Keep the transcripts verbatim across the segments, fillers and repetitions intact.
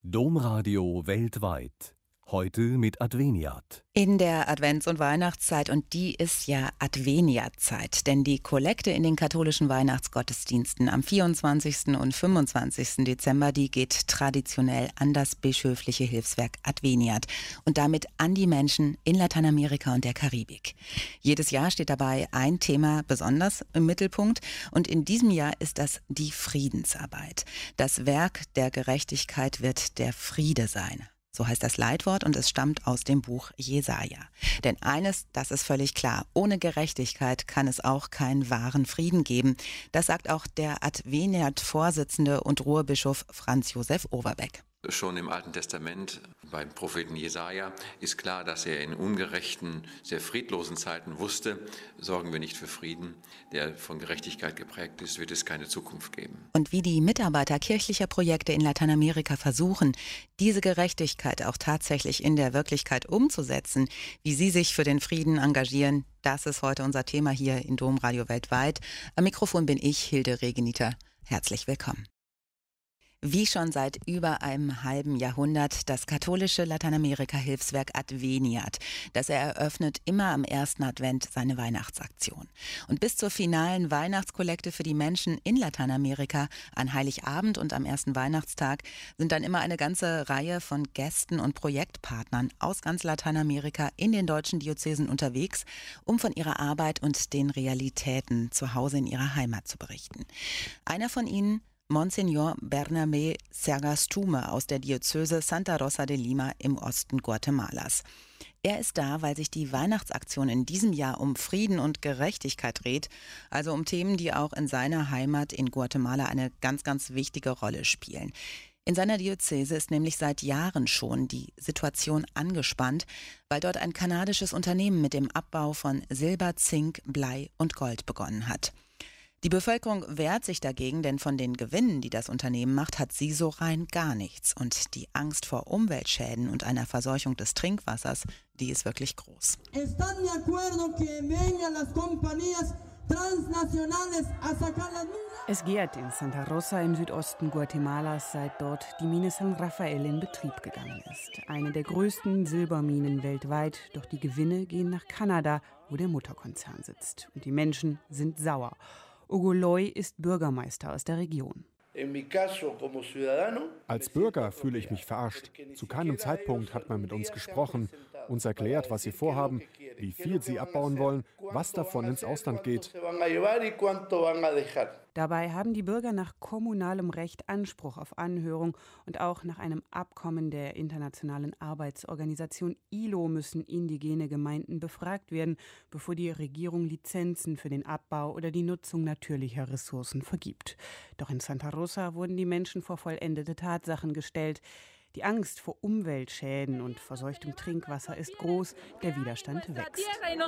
Domradio weltweit. Heute mit Adveniat. In der Advents- und Weihnachtszeit, und die ist ja Adveniatzeit, denn die Kollekte in den katholischen Weihnachtsgottesdiensten am vierundzwanzigsten und fünfundzwanzigsten Dezember, die geht traditionell an das bischöfliche Hilfswerk Adveniat und damit an die Menschen in Lateinamerika und der Karibik. Jedes Jahr steht dabei ein Thema besonders im Mittelpunkt, und in diesem Jahr ist das die Friedensarbeit. Das Werk der Gerechtigkeit wird der Friede sein. So heißt das Leitwort, und es stammt aus dem Buch Jesaja. Denn eines, das ist völlig klar: Ohne Gerechtigkeit kann es auch keinen wahren Frieden geben. Das sagt auch der Adveniat-Vorsitzende und Ruhrbischof Franz Josef Overbeck. Schon im Alten Testament, beim Propheten Jesaja, ist klar, dass er in ungerechten, sehr friedlosen Zeiten wusste, sorgen wir nicht für Frieden, der von Gerechtigkeit geprägt ist, wird es keine Zukunft geben. Und wie die Mitarbeiter kirchlicher Projekte in Lateinamerika versuchen, diese Gerechtigkeit auch tatsächlich in der Wirklichkeit umzusetzen, wie sie sich für den Frieden engagieren, das ist heute unser Thema hier in Domradio weltweit. Am Mikrofon bin ich, Hilde Regeniter. Herzlich willkommen. Wie schon seit über einem halben Jahrhundert das katholische Lateinamerika-Hilfswerk Adveniat. Das eröffnet immer am ersten Advent seine Weihnachtsaktion. Und bis zur finalen Weihnachtskollekte für die Menschen in Lateinamerika an Heiligabend und am ersten Weihnachtstag sind dann immer eine ganze Reihe von Gästen und Projektpartnern aus ganz Lateinamerika in den deutschen Diözesen unterwegs, um von ihrer Arbeit und den Realitäten zu Hause in ihrer Heimat zu berichten. Einer von ihnen, Monsignor Bernabé Sergastume aus der Diözese Santa Rosa de Lima im Osten Guatemalas. Er ist da, weil sich die Weihnachtsaktion in diesem Jahr um Frieden und Gerechtigkeit dreht, also um Themen, die auch in seiner Heimat in Guatemala eine ganz, ganz wichtige Rolle spielen. In seiner Diözese ist nämlich seit Jahren schon die Situation angespannt, weil dort ein kanadisches Unternehmen mit dem Abbau von Silber, Zink, Blei und Gold begonnen hat. Die Bevölkerung wehrt sich dagegen, denn von den Gewinnen, die das Unternehmen macht, hat sie so rein gar nichts. Und die Angst vor Umweltschäden und einer Verseuchung des Trinkwassers, die ist wirklich groß. Es gärt in Santa Rosa im Südosten Guatemalas, seit dort die Mine San Rafael in Betrieb gegangen ist. Eine der größten Silberminen weltweit, doch die Gewinne gehen nach Kanada, wo der Mutterkonzern sitzt. Und die Menschen sind sauer. Hugo Loy ist Bürgermeister aus der Region. Als Bürger fühle ich mich verarscht. Zu keinem Zeitpunkt hat man mit uns gesprochen, uns erklärt, was sie vorhaben, wie viel sie abbauen wollen, was davon ins Ausland geht. Dabei haben die Bürger nach kommunalem Recht Anspruch auf Anhörung, und auch nach einem Abkommen der Internationalen Arbeitsorganisation I L O müssen indigene Gemeinden befragt werden, bevor die Regierung Lizenzen für den Abbau oder die Nutzung natürlicher Ressourcen vergibt. Doch in Santa Rosa wurden die Menschen vor vollendete Tatsachen gestellt. Die Angst vor Umweltschäden und verseuchtem Trinkwasser ist groß, der Widerstand wächst.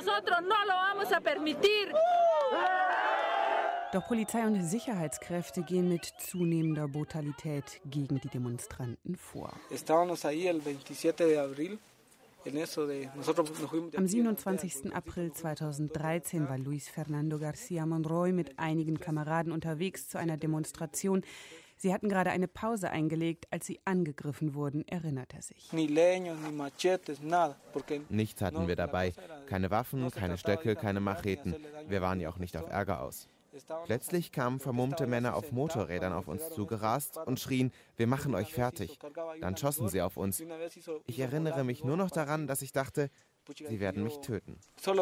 Doch Polizei und Sicherheitskräfte gehen mit zunehmender Brutalität gegen die Demonstranten vor. Am siebenundzwanzigsten April zweitausenddreizehn war Luis Fernando García Monroy mit einigen Kameraden unterwegs zu einer Demonstration. Sie hatten gerade eine Pause eingelegt, als sie angegriffen wurden, erinnert er sich. Nichts hatten wir dabei. Keine Waffen, keine Stöcke, keine Macheten. Wir waren ja auch nicht auf Ärger aus. Plötzlich kamen vermummte Männer auf Motorrädern auf uns zugerast und schrien, wir machen euch fertig. Dann schossen sie auf uns. Ich erinnere mich nur noch daran, dass ich dachte, sie werden mich töten.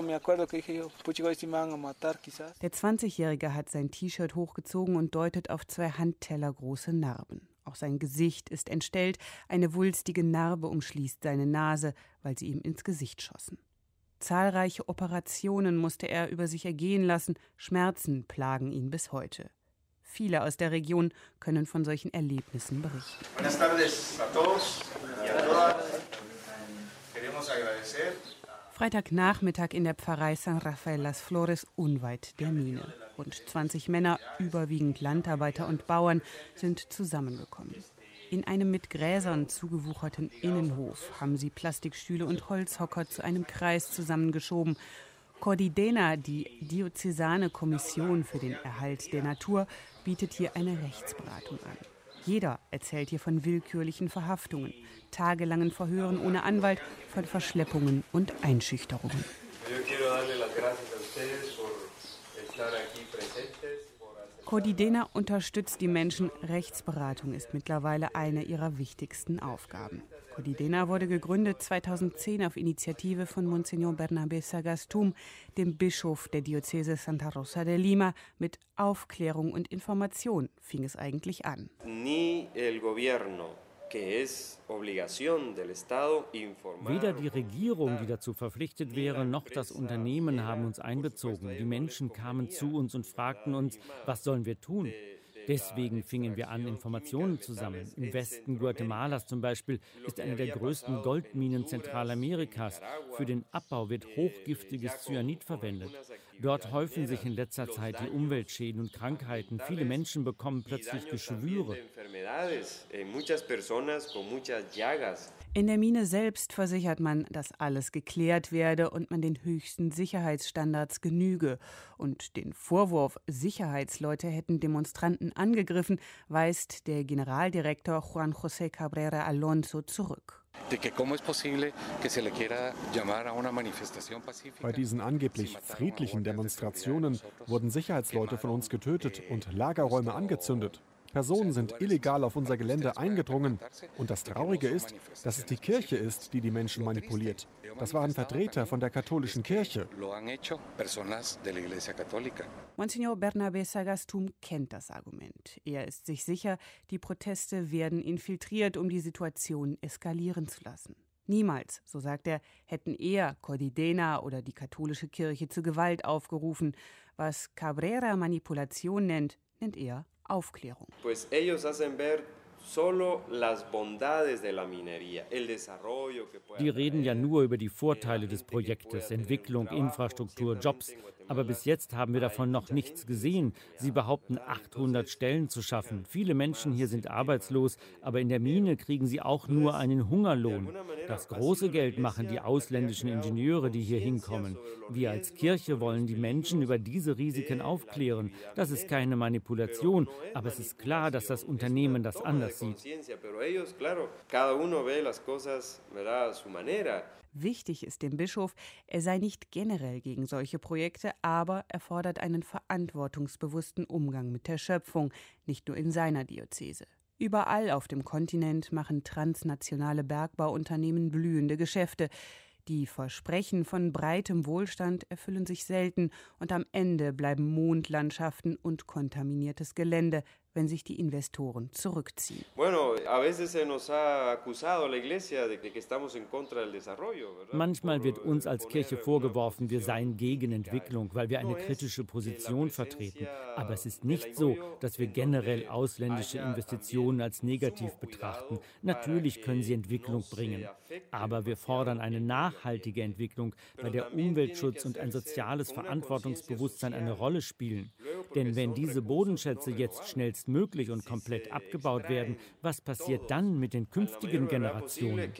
Der zwanzigjährige hat sein T-Shirt hochgezogen und deutet auf zwei handtellergroße Narben. Auch sein Gesicht ist entstellt. Eine wulstige Narbe umschließt seine Nase, weil sie ihm ins Gesicht schossen. Zahlreiche Operationen musste er über sich ergehen lassen. Schmerzen plagen ihn bis heute. Viele aus der Region können von solchen Erlebnissen berichten. Buenas tardes a todos. Freitagnachmittag in der Pfarrei San Rafael Las Flores unweit der Mine. Rund zwanzig Männer, überwiegend Landarbeiter und Bauern, sind zusammengekommen. In einem mit Gräsern zugewucherten Innenhof haben sie Plastikstühle und Holzhocker zu einem Kreis zusammengeschoben. Cordidena, die diözesane Kommission für den Erhalt der Natur, bietet hier eine Rechtsberatung an. Jeder erzählt hier von willkürlichen Verhaftungen, tagelangen Verhören ohne Anwalt, von Verschleppungen und Einschüchterungen. Codidena unterstützt die Menschen. Rechtsberatung ist mittlerweile eine ihrer wichtigsten Aufgaben. Codidena wurde gegründet zweitausendzehn auf Initiative von Monsignor Bernabé Sagastún, dem Bischof der Diözese Santa Rosa de Lima. Mit Aufklärung und Information fing es eigentlich an. Weder die Regierung, die dazu verpflichtet wäre, noch das Unternehmen haben uns einbezogen. Die Menschen kamen zu uns und fragten uns, was sollen wir tun? Deswegen fingen wir an, Informationen zu sammeln. Im Westen Guatemalas zum Beispiel ist eine der größten Goldminen Zentralamerikas. Für den Abbau wird hochgiftiges Cyanid verwendet. Dort häufen sich in letzter Zeit die Umweltschäden und Krankheiten. Viele Menschen bekommen plötzlich Geschwüre. In der Mine selbst versichert man, dass alles geklärt werde und man den höchsten Sicherheitsstandards genüge. Und den Vorwurf, Sicherheitsleute hätten Demonstranten angegriffen, weist der Generaldirektor Juan José Cabrera Alonso zurück. Bei diesen angeblich friedlichen Demonstrationen wurden Sicherheitsleute von uns getötet und Lagerräume angezündet. Personen sind illegal auf unser Gelände eingedrungen. Und das Traurige ist, dass es die Kirche ist, die die Menschen manipuliert. Das waren Vertreter von der katholischen Kirche. Monsignor Bernabé Sagastún kennt das Argument. Er ist sich sicher, die Proteste werden infiltriert, um die Situation eskalieren zu lassen. Niemals, so sagt er, hätten er, Codidena oder die katholische Kirche zu Gewalt aufgerufen. Was Cabrera Manipulation nennt, nennt er Aufklärung. Die reden ja nur über die Vorteile des Projektes, Entwicklung, Infrastruktur, Jobs. Aber bis jetzt haben wir davon noch nichts gesehen. Sie behaupten, achthundert Stellen zu schaffen. Viele Menschen hier sind arbeitslos, aber in der Mine kriegen sie auch nur einen Hungerlohn. Das große Geld machen die ausländischen Ingenieure, die hier hinkommen. Wir als Kirche wollen die Menschen über diese Risiken aufklären. Das ist keine Manipulation, aber es ist klar, dass das Unternehmen das anders sieht. Wichtig ist dem Bischof, er sei nicht generell gegen solche Projekte, aber er fordert einen verantwortungsbewussten Umgang mit der Schöpfung, nicht nur in seiner Diözese. Überall auf dem Kontinent machen transnationale Bergbauunternehmen blühende Geschäfte. Die Versprechen von breitem Wohlstand erfüllen sich selten und am Ende bleiben Mondlandschaften und kontaminiertes Gelände, wenn sich die Investoren zurückziehen. Manchmal wird uns als Kirche vorgeworfen, wir seien gegen Entwicklung, weil wir eine kritische Position vertreten. Aber es ist nicht so, dass wir generell ausländische Investitionen als negativ betrachten. Natürlich können sie Entwicklung bringen. Aber wir fordern eine nachhaltige Entwicklung, bei der Umweltschutz und ein soziales Verantwortungsbewusstsein eine Rolle spielen. Denn wenn diese Bodenschätze jetzt schnellstmöglich und komplett abgebaut werden, was passiert dann mit den künftigen Generationen?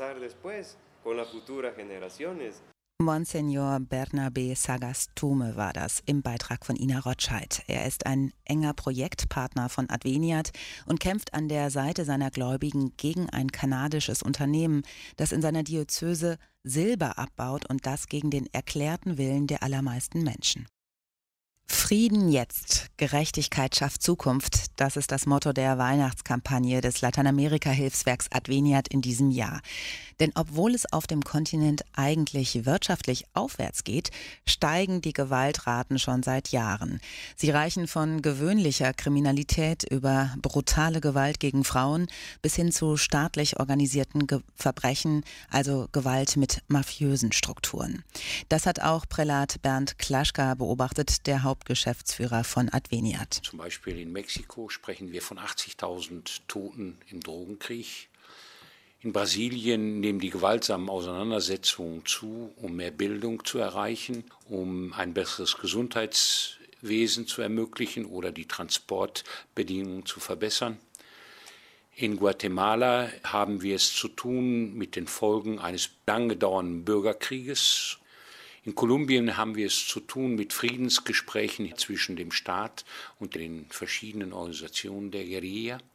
Monsignor Bernabé Sagastún war das im Beitrag von Ina Rotscheid. Er ist ein enger Projektpartner von Adveniat und kämpft an der Seite seiner Gläubigen gegen ein kanadisches Unternehmen, das in seiner Diözese Silber abbaut und das gegen den erklärten Willen der allermeisten Menschen. Frieden jetzt, Gerechtigkeit schafft Zukunft, das ist das Motto der Weihnachtskampagne des Lateinamerika-Hilfswerks Adveniat in diesem Jahr. Denn obwohl es auf dem Kontinent eigentlich wirtschaftlich aufwärts geht, steigen die Gewaltraten schon seit Jahren. Sie reichen von gewöhnlicher Kriminalität über brutale Gewalt gegen Frauen bis hin zu staatlich organisierten Ge- Verbrechen, also Gewalt mit mafiösen Strukturen. Das hat auch Prälat Bernd Klaschka beobachtet, der Hauptgeschäftsführer von Adveniat. Zum Beispiel in Mexiko sprechen wir von achtzigtausend Toten im Drogenkrieg. In Brasilien nehmen die gewaltsamen Auseinandersetzungen zu, um mehr Bildung zu erreichen, um ein besseres Gesundheitswesen zu ermöglichen oder die Transportbedingungen zu verbessern. In Guatemala haben wir es zu tun mit den Folgen eines lange dauernden Bürgerkrieges. In Kolumbien haben wir es zu tun mit Friedensgesprächen zwischen dem Staat und den verschiedenen Organisationen der Guerilla.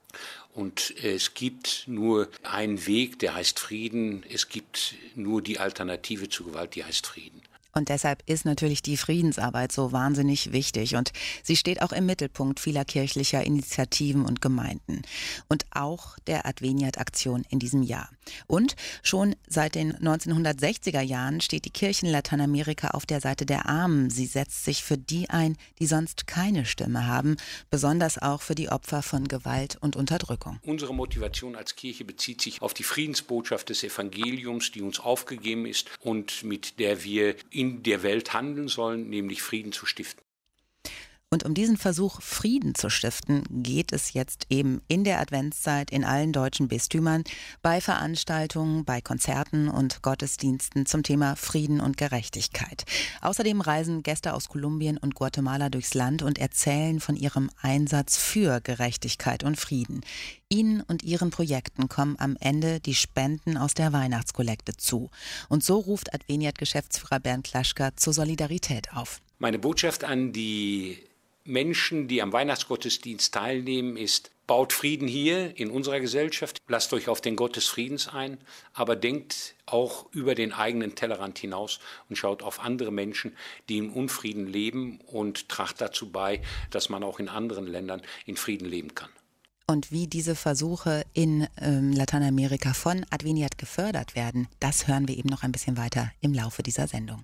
Und es gibt nur einen Weg, der heißt Frieden. Es gibt nur die Alternative zu Gewalt, die heißt Frieden. Und deshalb ist natürlich die Friedensarbeit so wahnsinnig wichtig. Und sie steht auch im Mittelpunkt vieler kirchlicher Initiativen und Gemeinden. Und auch der Adveniat-Aktion in diesem Jahr. Und schon seit den neunzehnhundertsechziger Jahren steht die Kirche in Lateinamerika auf der Seite der Armen. Sie setzt sich für die ein, die sonst keine Stimme haben. Besonders auch für die Opfer von Gewalt und Unterdrückung. Unsere Motivation als Kirche bezieht sich auf die Friedensbotschaft des Evangeliums, die uns aufgegeben ist und mit der wir in in der Welt handeln sollen, nämlich Frieden zu stiften. Und um diesen Versuch, Frieden zu stiften, geht es jetzt eben in der Adventszeit in allen deutschen Bistümern, bei Veranstaltungen, bei Konzerten und Gottesdiensten zum Thema Frieden und Gerechtigkeit. Außerdem reisen Gäste aus Kolumbien und Guatemala durchs Land und erzählen von ihrem Einsatz für Gerechtigkeit und Frieden. Ihnen und Ihren Projekten kommen am Ende die Spenden aus der Weihnachtskollekte zu. Und so ruft Adveniat-Geschäftsführer Bernd Klaschka zur Solidarität auf. Meine Botschaft an die Menschen, die am Weihnachtsgottesdienst teilnehmen, ist: Baut Frieden hier in unserer Gesellschaft, lasst euch auf den Gott des Friedens ein, aber denkt auch über den eigenen Tellerrand hinaus und schaut auf andere Menschen, die im Unfrieden leben, und tragt dazu bei, dass man auch in anderen Ländern in Frieden leben kann. Und wie diese Versuche in ähm, Lateinamerika von Adveniat gefördert werden, das hören wir eben noch ein bisschen weiter im Laufe dieser Sendung.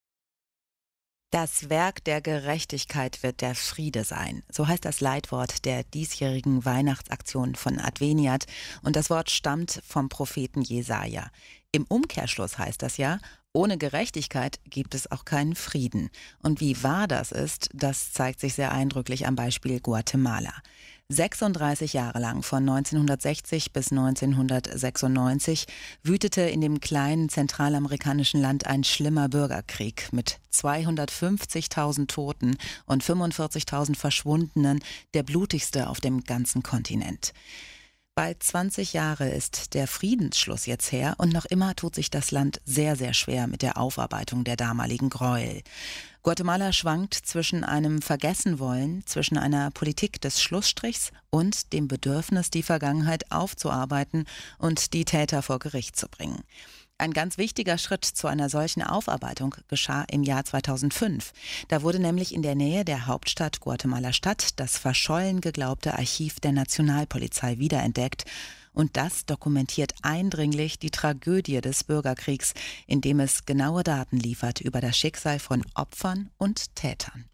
Das Werk der Gerechtigkeit wird der Friede sein. So heißt das Leitwort der diesjährigen Weihnachtsaktion von Adveniat. Und das Wort stammt vom Propheten Jesaja. Im Umkehrschluss heißt das ja: Ohne Gerechtigkeit gibt es auch keinen Frieden. Und wie wahr das ist, das zeigt sich sehr eindrücklich am Beispiel Guatemala. sechsunddreißig Jahre lang, von neunzehnhundertsechzig bis neunzehnhundertsechsundneunzig, wütete in dem kleinen zentralamerikanischen Land ein schlimmer Bürgerkrieg mit zweihundertfünfzigtausend Toten und fünfundvierzigtausend Verschwundenen, der blutigste auf dem ganzen Kontinent. Bald zwanzig Jahre ist der Friedensschluss jetzt her und noch immer tut sich das Land sehr, sehr schwer mit der Aufarbeitung der damaligen Gräuel. Guatemala schwankt zwischen einem Vergessenwollen, zwischen einer Politik des Schlussstrichs und dem Bedürfnis, die Vergangenheit aufzuarbeiten und die Täter vor Gericht zu bringen. Ein ganz wichtiger Schritt zu einer solchen Aufarbeitung geschah im Jahr zweitausendfünf. Da wurde nämlich in der Nähe der Hauptstadt Guatemala-Stadt das verschollen geglaubte Archiv der Nationalpolizei wiederentdeckt. Und das dokumentiert eindringlich die Tragödie des Bürgerkriegs, indem es genaue Daten liefert über das Schicksal von Opfern und Tätern.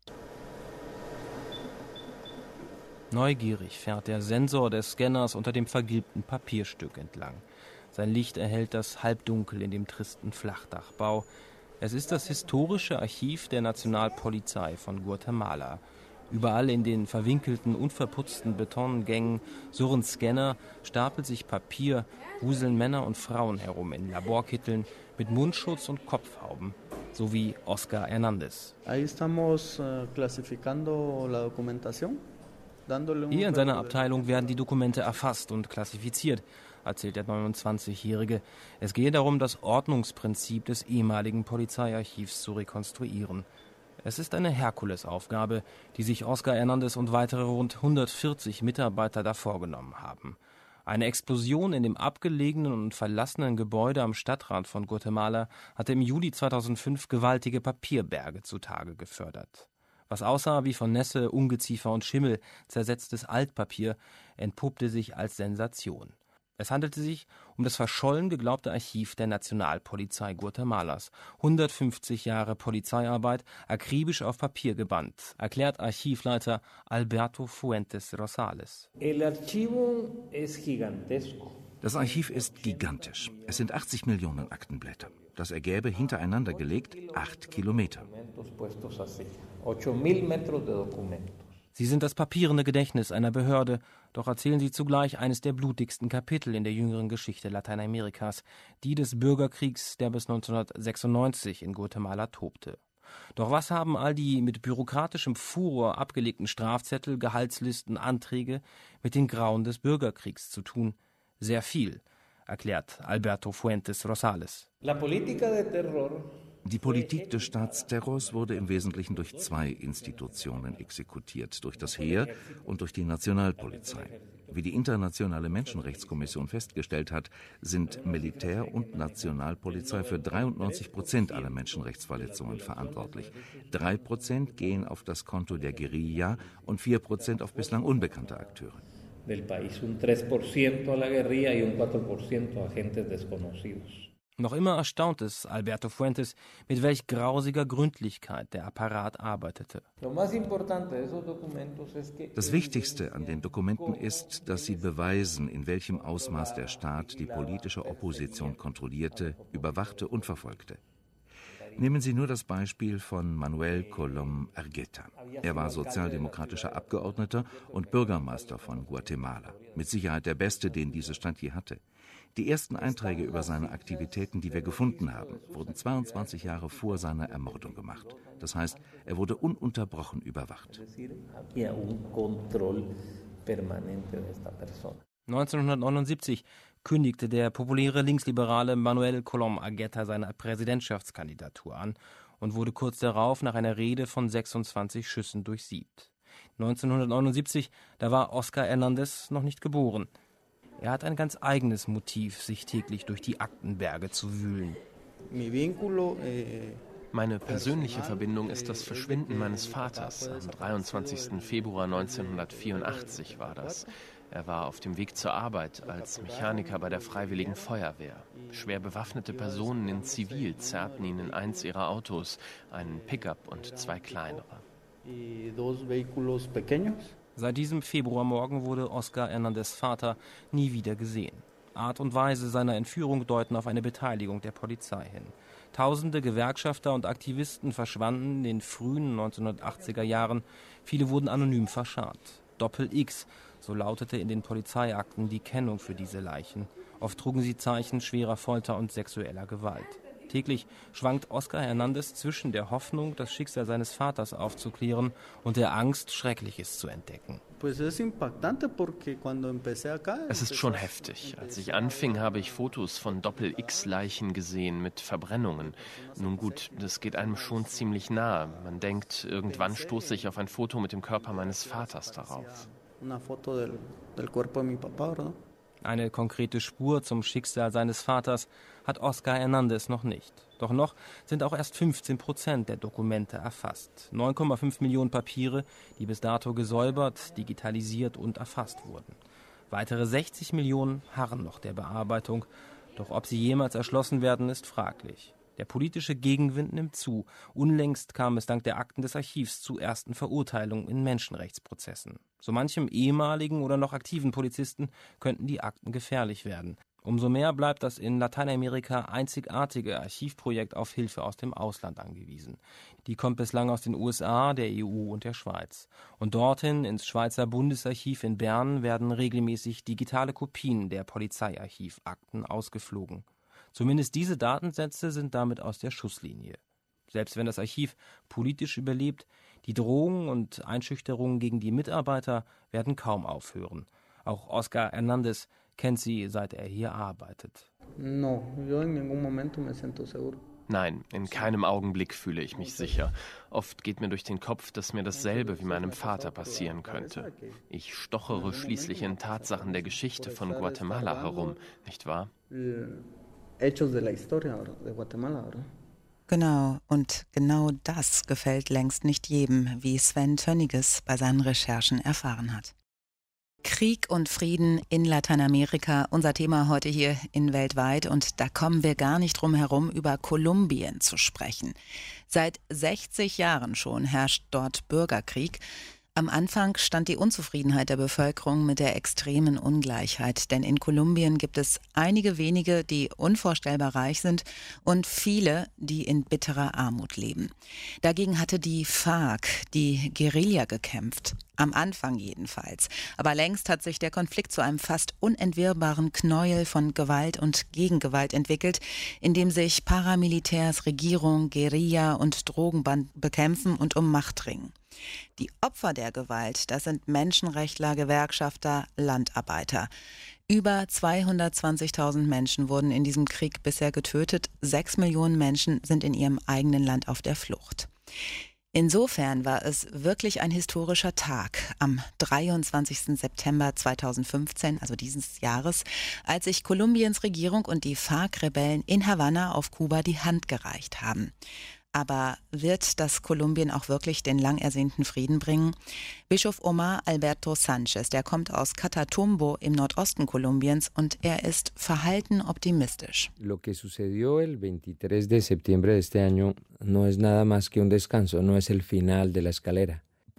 Neugierig fährt der Sensor des Scanners unter dem vergilbten Papierstück entlang. Sein Licht erhellt das Halbdunkel in dem tristen Flachdachbau. Es ist das historische Archiv der Nationalpolizei von Guatemala. Überall in den verwinkelten, unverputzten Betongängen surren Scanner, stapelt sich Papier, wuseln Männer und Frauen herum in Laborkitteln mit Mundschutz und Kopfhauben, so wie Oscar Hernández. Ahí estamos clasificando la documentación. Hier in seiner Abteilung werden die Dokumente erfasst und klassifiziert, erzählt der neunundzwanzigjährige. Es gehe darum, das Ordnungsprinzip des ehemaligen Polizeiarchivs zu rekonstruieren. Es ist eine Herkulesaufgabe, die sich Oscar Hernández und weitere rund hundertvierzig Mitarbeiter da vorgenommen haben. Eine Explosion in dem abgelegenen und verlassenen Gebäude am Stadtrand von Guatemala hatte im Juli zweitausendfünf gewaltige Papierberge zutage gefördert. Was aussah wie von Nässe, Ungeziefer und Schimmel zersetztes Altpapier, entpuppte sich als Sensation. Es handelte sich um das verschollen geglaubte Archiv der Nationalpolizei Guatemalas. hundertfünfzig Jahre Polizeiarbeit, akribisch auf Papier gebannt, erklärt Archivleiter Alberto Fuentes Rosales. Das Archiv ist gigantisch. Es sind achtzig Millionen Aktenblätter. Das ergäbe hintereinander gelegt acht Kilometer. Sie sind das papierende Gedächtnis einer Behörde, doch erzählen sie zugleich eines der blutigsten Kapitel in der jüngeren Geschichte Lateinamerikas, die des Bürgerkriegs, der bis neunzehnhundertsechsundneunzig in Guatemala tobte. Doch was haben all die mit bürokratischem Furor abgelegten Strafzettel, Gehaltslisten, Anträge mit den Grauen des Bürgerkriegs zu tun? Sehr viel, erklärt Alberto Fuentes Rosales. Die Politik des Staatsterrors wurde im Wesentlichen durch zwei Institutionen exekutiert, durch das Heer und durch die Nationalpolizei. Wie die Internationale Menschenrechtskommission festgestellt hat, sind Militär und Nationalpolizei für dreiundneunzig Prozent aller Menschenrechtsverletzungen verantwortlich. Drei Prozent gehen auf das Konto der Guerilla und vier Prozent auf bislang unbekannte Akteure. Del país, un tres por ciento a la guerrilla y un cuatro por ciento a agentes desconocidos. Noch immer erstaunt es Alberto Fuentes, mit welch grausiger Gründlichkeit der Apparat arbeitete. Das Wichtigste an den Dokumenten ist, dass sie beweisen, in welchem Ausmaß der Staat die politische Opposition kontrollierte, überwachte und verfolgte. Nehmen Sie nur das Beispiel von Manuel Colom Argueta. Er war sozialdemokratischer Abgeordneter und Bürgermeister von Guatemala. Mit Sicherheit der beste, den dieses Stadt je hatte. Die ersten Einträge über seine Aktivitäten, die wir gefunden haben, wurden zweiundzwanzig Jahre vor seiner Ermordung gemacht. Das heißt, er wurde ununterbrochen überwacht. neunzehnhundertneunundsiebzig kündigte der populäre Linksliberale Manuel Colom Argueta seine Präsidentschaftskandidatur an und wurde kurz darauf nach einer Rede von sechsundzwanzig Schüssen durchsiebt. neunzehnhundertneunundsiebzig, da war Oscar Hernández noch nicht geboren. Er hat ein ganz eigenes Motiv, sich täglich durch die Aktenberge zu wühlen. Meine persönliche Verbindung ist das Verschwinden meines Vaters. Am dreiundzwanzigsten Februar neunzehnhundertvierundachtzig war das. Er war auf dem Weg zur Arbeit als Mechaniker bei der Freiwilligen Feuerwehr. Schwer bewaffnete Personen in Zivil zerrten ihn in eins ihrer Autos, einen Pickup und zwei kleinere. Seit diesem Februarmorgen wurde Oscar Hernández Vater nie wieder gesehen. Art und Weise seiner Entführung deuten auf eine Beteiligung der Polizei hin. Tausende Gewerkschafter und Aktivisten verschwanden in den frühen neunzehnhundertachtziger Jahren. Viele wurden anonym verscharrt. Doppel-X, so lautete in den Polizeiakten die Kennung für diese Leichen. Oft trugen sie Zeichen schwerer Folter und sexueller Gewalt. Täglich schwankt Oscar Hernández zwischen der Hoffnung, das Schicksal seines Vaters aufzuklären, und der Angst, Schreckliches zu entdecken. Es ist schon heftig. Als ich anfing, habe ich Fotos von Doppel-X-Leichen gesehen mit Verbrennungen. Nun gut, das geht einem schon ziemlich nahe. Man denkt, irgendwann stoße ich auf ein Foto mit dem Körper meines Vaters darauf. Eine konkrete Spur zum Schicksal seines Vaters hat Oscar Hernández noch nicht. Doch noch sind auch erst fünfzehn Prozent der Dokumente erfasst. neun Komma fünf Millionen Papiere, die bis dato gesäubert, digitalisiert und erfasst wurden. Weitere sechzig Millionen harren noch der Bearbeitung. Doch ob sie jemals erschlossen werden, ist fraglich. Der politische Gegenwind nimmt zu. Unlängst kam es dank der Akten des Archivs zu ersten Verurteilungen in Menschenrechtsprozessen. So manchem ehemaligen oder noch aktiven Polizisten könnten die Akten gefährlich werden. Umso mehr bleibt das in Lateinamerika einzigartige Archivprojekt auf Hilfe aus dem Ausland angewiesen. Die kommt bislang aus den U S A, der E U und der Schweiz. Und dorthin, ins Schweizer Bundesarchiv in Bern, werden regelmäßig digitale Kopien der Polizeiarchivakten ausgeflogen. Zumindest diese Datensätze sind damit aus der Schusslinie. Selbst wenn das Archiv politisch überlebt, die Drohungen und Einschüchterungen gegen die Mitarbeiter werden kaum aufhören. Auch Oscar Hernández kennt sie, seit er hier arbeitet. Nein, in keinem Augenblick fühle ich mich sicher. Oft geht mir durch den Kopf, dass mir dasselbe wie meinem Vater passieren könnte. Ich stochere schließlich in Tatsachen der Geschichte von Guatemala herum, nicht wahr? Genau, und genau das gefällt längst nicht jedem, wie Sven Tönniges bei seinen Recherchen erfahren hat. Krieg und Frieden in Lateinamerika, unser Thema heute hier in Weltweit, und da kommen wir gar nicht drum herum, über Kolumbien zu sprechen. Seit sechzig Jahren schon herrscht dort Bürgerkrieg. Am Anfang stand die Unzufriedenheit der Bevölkerung mit der extremen Ungleichheit, denn in Kolumbien gibt es einige wenige, die unvorstellbar reich sind, und viele, die in bitterer Armut leben. Dagegen hatte die FARC, die Guerilla, gekämpft. Am Anfang jedenfalls. Aber längst hat sich der Konflikt zu einem fast unentwirrbaren Knäuel von Gewalt und Gegengewalt entwickelt, in dem sich Paramilitärs, Regierung, Guerilla und Drogenbanden bekämpfen und um Macht ringen. Die Opfer der Gewalt, das sind Menschenrechtler, Gewerkschafter, Landarbeiter. Über zweihundertzwanzigtausend Menschen wurden in diesem Krieg bisher getötet. Sechs Millionen Menschen sind in ihrem eigenen Land auf der Flucht. Insofern war es wirklich ein historischer Tag am dreiundzwanzigsten September zweitausendfünfzehn, also dieses Jahres, als sich Kolumbiens Regierung und die FARC-Rebellen in Havanna auf Kuba die Hand gereicht haben. Aber wird das Kolumbien auch wirklich den lang ersehnten Frieden bringen? Bischof Omar Alberto Sanchez, der kommt aus Catatumbo im Nordosten Kolumbiens und er ist verhalten optimistisch. Lo que sucedió el veintitrés de septiembre de este año no es nada más que un descanso, no es el final de la escalera.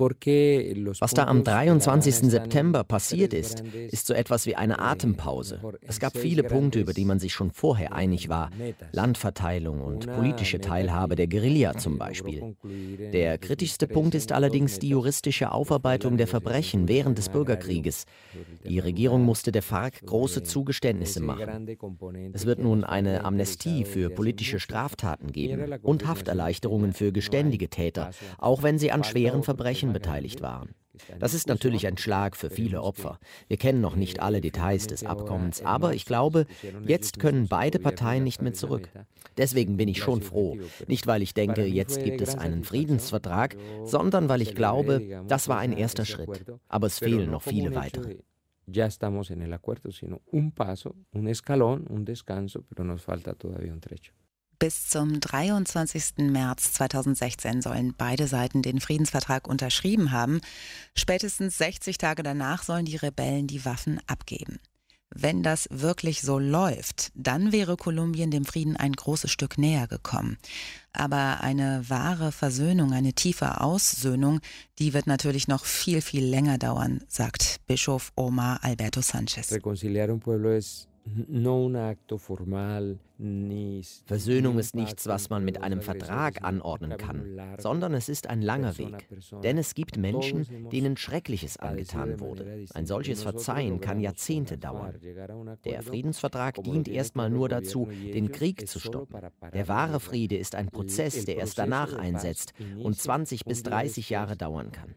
Was da am dreiundzwanzigsten September passiert ist, ist so etwas wie eine Atempause. Es gab viele Punkte, über die man sich schon vorher einig war. Landverteilung und politische Teilhabe der Guerilla zum Beispiel. Der kritischste Punkt ist allerdings die juristische Aufarbeitung der Verbrechen während des Bürgerkrieges. Die Regierung musste der FARC große Zugeständnisse machen. Es wird nun eine Amnestie für politische Straftaten geben und Hafterleichterungen für geständige Täter, auch wenn sie an schweren Verbrechen beteiligt waren. Das ist natürlich ein Schlag für viele Opfer. Wir kennen noch nicht alle Details des Abkommens, aber ich glaube, jetzt können beide Parteien nicht mehr zurück. Deswegen bin ich schon froh. Nicht, weil ich denke, jetzt gibt es einen Friedensvertrag, sondern weil ich glaube, das war ein erster Schritt. Aber es fehlen noch viele weitere. Ya estamos en el acuerdo, sino un paso, un escalón, un descanso, pero nos falta todavía un trecho. Bis zum dreiundzwanzigsten März zweitausendsechzehn sollen beide Seiten den Friedensvertrag unterschrieben haben. Spätestens sechzig Tage danach sollen die Rebellen die Waffen abgeben. Wenn das wirklich so läuft, dann wäre Kolumbien dem Frieden ein großes Stück näher gekommen. Aber eine wahre Versöhnung, eine tiefe Aussöhnung, die wird natürlich noch viel, viel länger dauern, sagt Bischof Omar Alberto Sanchez. Reconciliar un pueblo es no un acto formal. Versöhnung ist nichts, was man mit einem Vertrag anordnen kann, sondern es ist ein langer Weg. Denn es gibt Menschen, denen Schreckliches angetan wurde. Ein solches Verzeihen kann Jahrzehnte dauern. Der Friedensvertrag dient erstmal nur dazu, den Krieg zu stoppen. Der wahre Friede ist ein Prozess, der erst danach einsetzt und zwanzig bis dreißig Jahre dauern kann.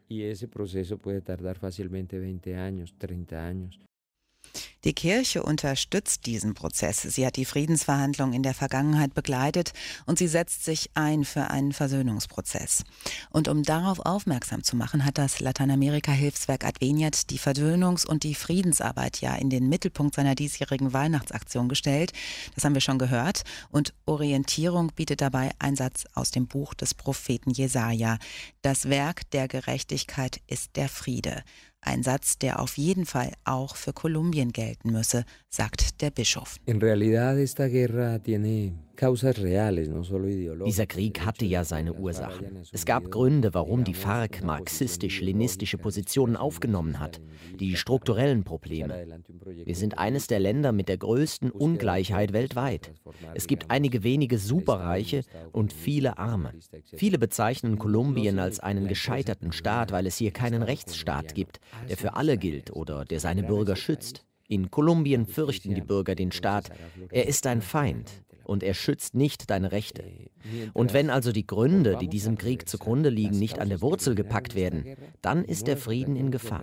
Die Kirche unterstützt diesen Prozess. Sie hat die Friedensverhandlungen in der Vergangenheit begleitet und sie setzt sich ein für einen Versöhnungsprozess. Und um darauf aufmerksam zu machen, hat das Lateinamerika-Hilfswerk Adveniat die Versöhnungs- und die Friedensarbeit ja in den Mittelpunkt seiner diesjährigen Weihnachtsaktion gestellt. Das haben wir schon gehört. Und Orientierung bietet dabei ein Satz aus dem Buch des Propheten Jesaja. Das Werk der Gerechtigkeit ist der Friede. Ein Satz, der auf jeden Fall auch für Kolumbien gelten müsse, sagt der Bischof. In realidad esta guerra tiene causas reales, no solo ideológicas. Dieser Krieg hatte ja seine Ursachen. Es gab Gründe, warum die FARC marxistisch-leninistische Positionen aufgenommen hat. Die strukturellen Probleme. Wir sind eines der Länder mit der größten Ungleichheit weltweit. Es gibt einige wenige Superreiche und viele Arme. Viele bezeichnen Kolumbien als einen gescheiterten Staat, weil es hier keinen Rechtsstaat gibt, der für alle gilt oder der seine Bürger schützt. In Kolumbien fürchten die Bürger den Staat. Er ist ein Feind und er schützt nicht deine Rechte. Und wenn also die Gründe, die diesem Krieg zugrunde liegen, nicht an der Wurzel gepackt werden, dann ist der Frieden in Gefahr.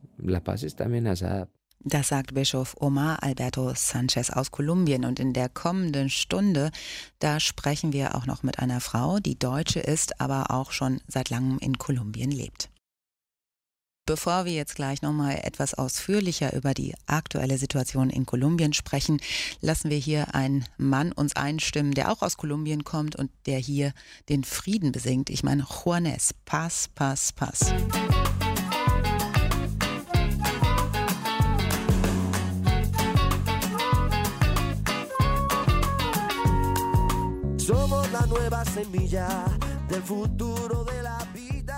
Das sagt Bischof Omar Alberto Sanchez aus Kolumbien. Und in der kommenden Stunde, da sprechen wir auch noch mit einer Frau, die Deutsche ist, aber auch schon seit langem in Kolumbien lebt. Bevor wir jetzt gleich nochmal etwas ausführlicher über die aktuelle Situation in Kolumbien sprechen, lassen wir hier einen Mann uns einstimmen, der auch aus Kolumbien kommt und der hier den Frieden besingt. Ich meine Juanes, Paz, Paz, Paz. Somos la nueva semilla del futuro de la vida.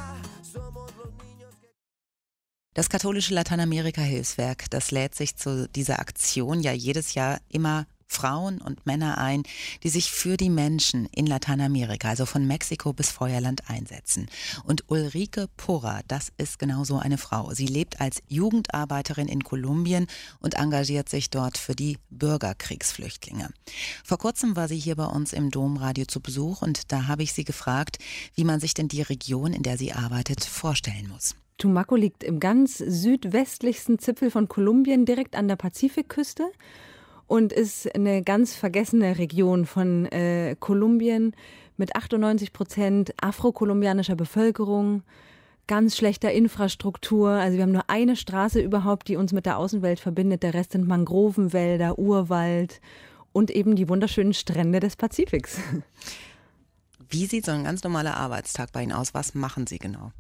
Das katholische Lateinamerika-Hilfswerk, das lädt sich zu dieser Aktion ja jedes Jahr immer Frauen und Männer ein, die sich für die Menschen in Lateinamerika, also von Mexiko bis Feuerland, einsetzen. Und Ulrike Porra, das ist genau so eine Frau. Sie lebt als Jugendarbeiterin in Kolumbien und engagiert sich dort für die Bürgerkriegsflüchtlinge. Vor kurzem war sie hier bei uns im Domradio zu Besuch und da habe ich sie gefragt, wie man sich denn die Region, in der sie arbeitet, vorstellen muss. Tumaco liegt im ganz südwestlichsten Zipfel von Kolumbien, direkt an der Pazifikküste. und ist eine ganz vergessene Region von äh, Kolumbien mit achtundneunzig Prozent afrokolumbianischer Bevölkerung, ganz schlechter Infrastruktur. Also wir haben nur eine Straße überhaupt, die uns mit der Außenwelt verbindet. Der Rest sind Mangrovenwälder, Urwald und eben die wunderschönen Strände des Pazifiks. Wie sieht so ein ganz normaler Arbeitstag bei Ihnen aus? Was machen Sie genau?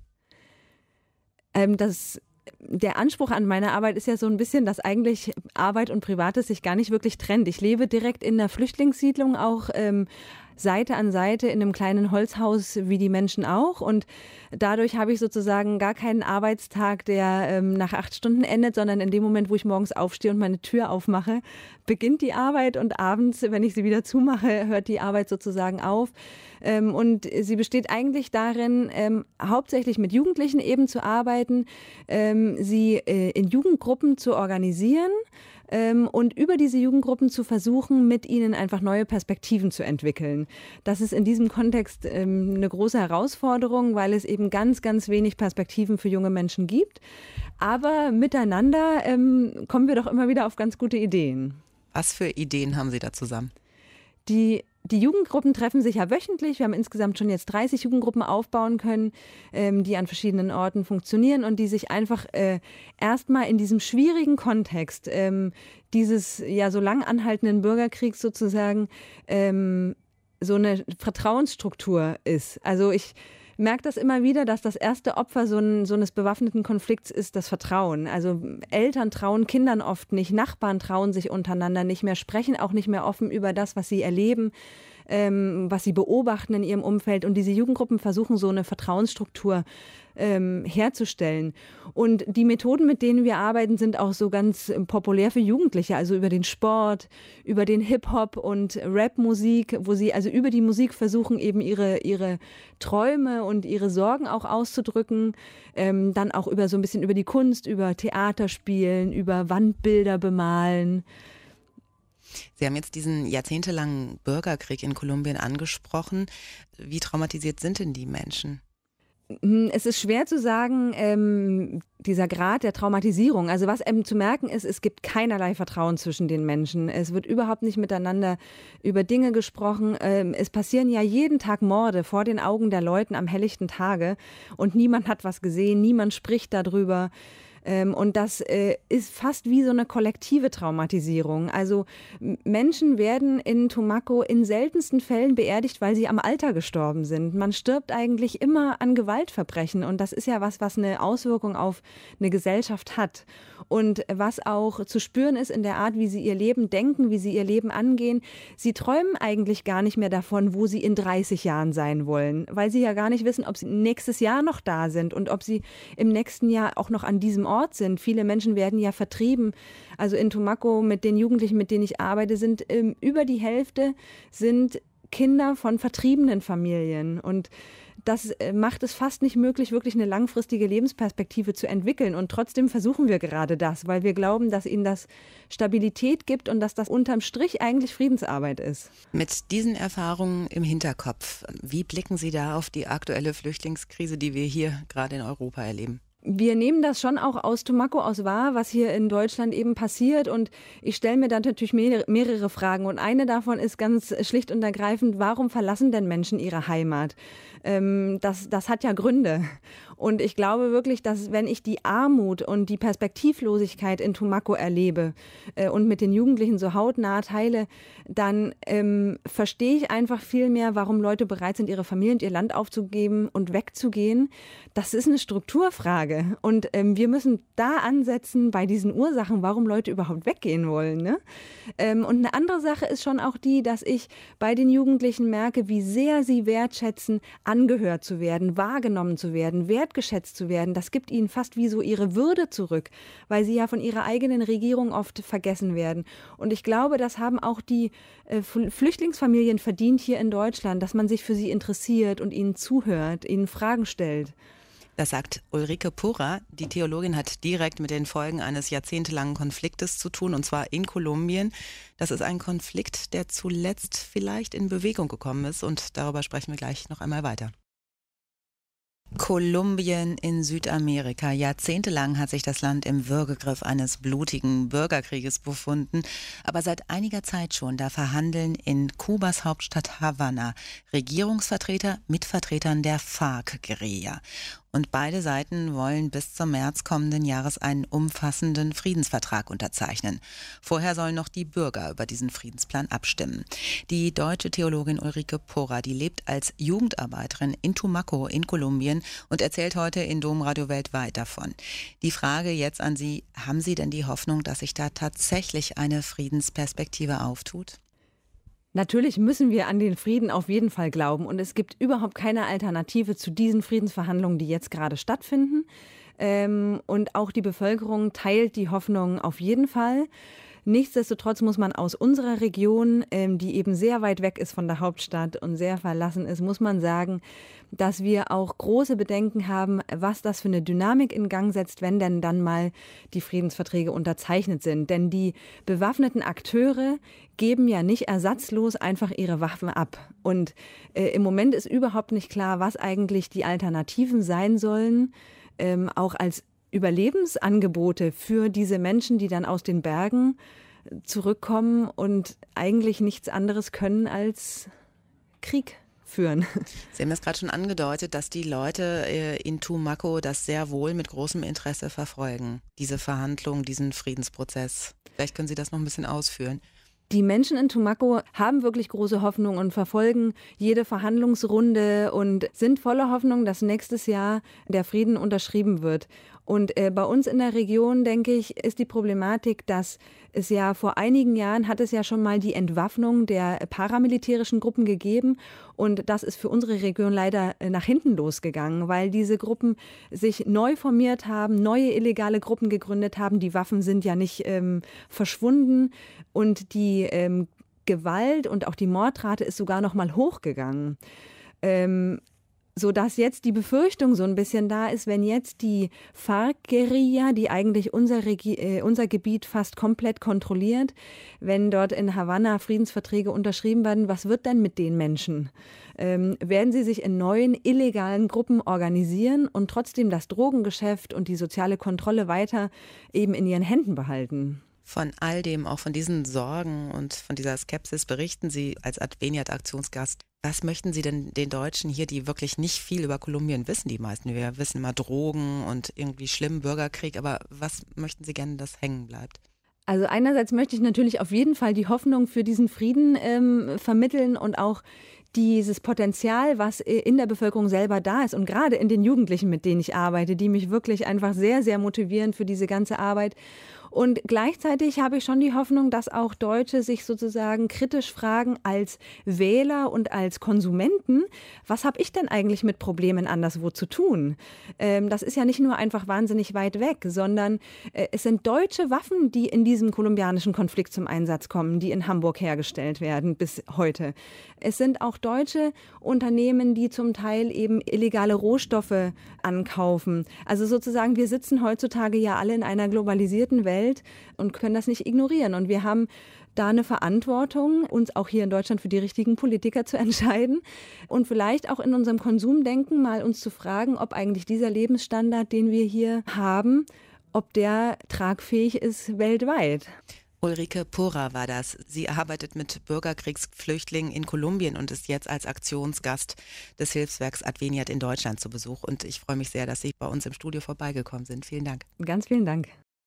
Ähm, das, der Anspruch an meine Arbeit ist ja so ein bisschen, dass eigentlich Arbeit und Privates sich gar nicht wirklich trennt. Ich lebe direkt in der Flüchtlingssiedlung, auch ähm, Seite an Seite in einem kleinen Holzhaus wie die Menschen auch, und dadurch habe ich sozusagen gar keinen Arbeitstag, der ähm, nach acht Stunden endet, sondern in dem Moment, wo ich morgens aufstehe und meine Tür aufmache, beginnt die Arbeit, und abends, wenn ich sie wieder zumache, hört die Arbeit sozusagen auf. Ähm, und sie besteht eigentlich darin, ähm, hauptsächlich mit Jugendlichen eben zu arbeiten, ähm, sie äh, in Jugendgruppen zu organisieren, und über diese Jugendgruppen zu versuchen, mit ihnen einfach neue Perspektiven zu entwickeln. Das ist in diesem Kontext ähm, eine große Herausforderung, weil es eben ganz, ganz wenig Perspektiven für junge Menschen gibt. Aber miteinander ähm, kommen wir doch immer wieder auf ganz gute Ideen. Was für Ideen haben Sie da zusammen? Die Die Jugendgruppen treffen sich ja wöchentlich. Wir haben insgesamt schon jetzt dreißig Jugendgruppen aufbauen können, ähm, die an verschiedenen Orten funktionieren und die sich einfach äh, erstmal in diesem schwierigen Kontext ähm, dieses ja so lang anhaltenden Bürgerkriegs sozusagen ähm, so eine Vertrauensstruktur ist. Also ich merke das immer wieder, dass das erste Opfer so, ein, so eines bewaffneten Konflikts ist das Vertrauen. Also Eltern trauen Kindern oft nicht, Nachbarn trauen sich untereinander nicht mehr, sprechen auch nicht mehr offen über das, was sie erleben, ähm, was sie beobachten in ihrem Umfeld. Und diese Jugendgruppen versuchen so eine Vertrauensstruktur ähm, herzustellen. Und die Methoden, mit denen wir arbeiten, sind auch so ganz populär für Jugendliche, also über den Sport, über den Hip-Hop und Rap-Musik, wo sie also über die Musik versuchen, eben ihre, ihre Träume und ihre Sorgen auch auszudrücken. Ähm, dann auch über so ein bisschen über die Kunst, über Theater spielen, über Wandbilder bemalen. Sie haben jetzt diesen jahrzehntelangen Bürgerkrieg in Kolumbien angesprochen. Wie traumatisiert sind denn die Menschen? Es ist schwer zu sagen, ähm, dieser Grad der Traumatisierung. Also was eben zu merken ist, es gibt keinerlei Vertrauen zwischen den Menschen. Es wird überhaupt nicht miteinander über Dinge gesprochen. Ähm, es passieren ja jeden Tag Morde vor den Augen der Leute am helllichten Tage und niemand hat was gesehen, niemand spricht darüber. Ähm, und das äh, ist fast wie so eine kollektive Traumatisierung. Also m- Menschen werden in Tumaco in seltensten Fällen beerdigt, weil sie am Alter gestorben sind. Man stirbt eigentlich immer an Gewaltverbrechen, und das ist ja was, was eine Auswirkung auf eine Gesellschaft hat. Und was auch zu spüren ist in der Art, wie sie ihr Leben denken, wie sie ihr Leben angehen. Sie träumen eigentlich gar nicht mehr davon, wo sie in dreißig Jahren sein wollen, weil sie ja gar nicht wissen, ob sie nächstes Jahr noch da sind und ob sie im nächsten Jahr auch noch an diesem Ort sind. Viele Menschen werden ja vertrieben. Also in Tumaco mit den Jugendlichen, mit denen ich arbeite, sind ähm, über die Hälfte sind Kinder von vertriebenen Familien. Und das macht es fast nicht möglich, wirklich eine langfristige Lebensperspektive zu entwickeln. Und trotzdem versuchen wir gerade das, weil wir glauben, dass ihnen das Stabilität gibt und dass das unterm Strich eigentlich Friedensarbeit ist. Mit diesen Erfahrungen im Hinterkopf, wie blicken Sie da auf die aktuelle Flüchtlingskrise, die wir hier gerade in Europa erleben? Wir nehmen das schon auch aus Tumaco aus wahr, was hier in Deutschland eben passiert, und ich stelle mir dann natürlich mehrere, mehrere Fragen, und eine davon ist ganz schlicht und ergreifend: Warum verlassen denn Menschen ihre Heimat? Ähm, das, das hat ja Gründe, und ich glaube wirklich, dass wenn ich die Armut und die Perspektivlosigkeit in Tumaco erlebe äh, und mit den Jugendlichen so hautnah teile, dann ähm, verstehe ich einfach viel mehr, warum Leute bereit sind, ihre Familie und ihr Land aufzugeben und wegzugehen. Das ist eine Strukturfrage. Und ähm, wir müssen da ansetzen bei diesen Ursachen, warum Leute überhaupt weggehen wollen. Ne? Ähm, und eine andere Sache ist schon auch die, dass ich bei den Jugendlichen merke, wie sehr sie wertschätzen, angehört zu werden, wahrgenommen zu werden, wertgeschätzt zu werden. Das gibt ihnen fast wie so ihre Würde zurück, weil sie ja von ihrer eigenen Regierung oft vergessen werden. Und ich glaube, das haben auch die äh, Flüchtlingsfamilien verdient hier in Deutschland, dass man sich für sie interessiert und ihnen zuhört, ihnen Fragen stellt. Das sagt Ulrike Purra. Die Theologin hat direkt mit den Folgen eines jahrzehntelangen Konfliktes zu tun, und zwar in Kolumbien. Das ist ein Konflikt, der zuletzt vielleicht in Bewegung gekommen ist, und darüber sprechen wir gleich noch einmal weiter. Kolumbien in Südamerika. Jahrzehntelang hat sich das Land im Würgegriff eines blutigen Bürgerkrieges befunden. Aber seit einiger Zeit schon, da verhandeln in Kubas Hauptstadt Havanna Regierungsvertreter mit Vertretern der FARC-Guerilla. Und beide Seiten wollen bis zum März kommenden Jahres einen umfassenden Friedensvertrag unterzeichnen. Vorher sollen noch die Bürger über diesen Friedensplan abstimmen. Die deutsche Theologin Ulrike Porra, die lebt als Jugendarbeiterin in Tumaco in Kolumbien und erzählt heute in Domradio Weltweit davon. Die Frage jetzt an Sie, haben Sie denn die Hoffnung, dass sich da tatsächlich eine Friedensperspektive auftut? Natürlich müssen wir an den Frieden auf jeden Fall glauben. Und es gibt überhaupt keine Alternative zu diesen Friedensverhandlungen, die jetzt gerade stattfinden. Ähm, und auch die Bevölkerung teilt die Hoffnung auf jeden Fall. Nichtsdestotrotz muss man aus unserer Region, ähm, die eben sehr weit weg ist von der Hauptstadt und sehr verlassen ist, muss man sagen, dass wir auch große Bedenken haben, was das für eine Dynamik in Gang setzt, wenn denn dann mal die Friedensverträge unterzeichnet sind. Denn die bewaffneten Akteure geben ja nicht ersatzlos einfach ihre Waffen ab. Und äh, im Moment ist überhaupt nicht klar, was eigentlich die Alternativen sein sollen, ähm, auch als Überlebensangebote für diese Menschen, die dann aus den Bergen zurückkommen und eigentlich nichts anderes können als Krieg führen. Sie haben das gerade schon angedeutet, dass die Leute in Tumaco das sehr wohl mit großem Interesse verfolgen, diese Verhandlungen, diesen Friedensprozess. Vielleicht können Sie das noch ein bisschen ausführen. Die Menschen in Tumaco haben wirklich große Hoffnung und verfolgen jede Verhandlungsrunde und sind voller Hoffnung, dass nächstes Jahr der Frieden unterschrieben wird. Und äh, bei uns in der Region, denke ich, ist die Problematik, dass es ja vor einigen Jahren hat es ja schon mal die Entwaffnung der paramilitärischen Gruppen gegeben. Und das ist für unsere Region leider nach hinten losgegangen, weil diese Gruppen sich neu formiert haben, neue illegale Gruppen gegründet haben. Die Waffen sind ja nicht ähm, verschwunden und die ähm, Gewalt und auch die Mordrate ist sogar noch mal hochgegangen. Ähm, sodass jetzt die Befürchtung so ein bisschen da ist, wenn jetzt die FARC-Guerilla, die eigentlich unser, Regi- äh, unser Gebiet fast komplett kontrolliert, wenn dort in Havanna Friedensverträge unterschrieben werden, was wird denn mit den Menschen? Ähm, werden sie sich in neuen illegalen Gruppen organisieren und trotzdem das Drogengeschäft und die soziale Kontrolle weiter eben in ihren Händen behalten? Von all dem, auch von diesen Sorgen und von dieser Skepsis berichten Sie als Adveniat-Aktionsgast. Was möchten Sie denn den Deutschen hier, die wirklich nicht viel über Kolumbien wissen, die meisten? Wir wissen mal Drogen und irgendwie schlimmen Bürgerkrieg, aber was möchten Sie gerne, dass hängen bleibt? Also einerseits möchte ich natürlich auf jeden Fall die Hoffnung für diesen Frieden ähm, vermitteln und auch dieses Potenzial, was in der Bevölkerung selber da ist und gerade in den Jugendlichen, mit denen ich arbeite, die mich wirklich einfach sehr, sehr motivieren für diese ganze Arbeit. Und gleichzeitig habe ich schon die Hoffnung, dass auch Deutsche sich sozusagen kritisch fragen als Wähler und als Konsumenten, was habe ich denn eigentlich mit Problemen anderswo zu tun? Ähm, das ist ja nicht nur einfach wahnsinnig weit weg, sondern äh, es sind deutsche Waffen, die in diesem kolumbianischen Konflikt zum Einsatz kommen, die in Hamburg hergestellt werden bis heute. Es sind auch deutsche Unternehmen, die zum Teil eben illegale Rohstoffe ankaufen. Also sozusagen, wir sitzen heutzutage ja alle in einer globalisierten Welt und können das nicht ignorieren. Und wir haben da eine Verantwortung, uns auch hier in Deutschland für die richtigen Politiker zu entscheiden und vielleicht auch in unserem Konsumdenken mal uns zu fragen, ob eigentlich dieser Lebensstandard, den wir hier haben, ob der tragfähig ist weltweit. Ulrike Porra war das. Sie arbeitet mit Bürgerkriegsflüchtlingen in Kolumbien und ist jetzt als Aktionsgast des Hilfswerks Adveniat in Deutschland zu Besuch. Und ich freue mich sehr, dass Sie bei uns im Studio vorbeigekommen sind. Vielen Dank. Ganz vielen Dank.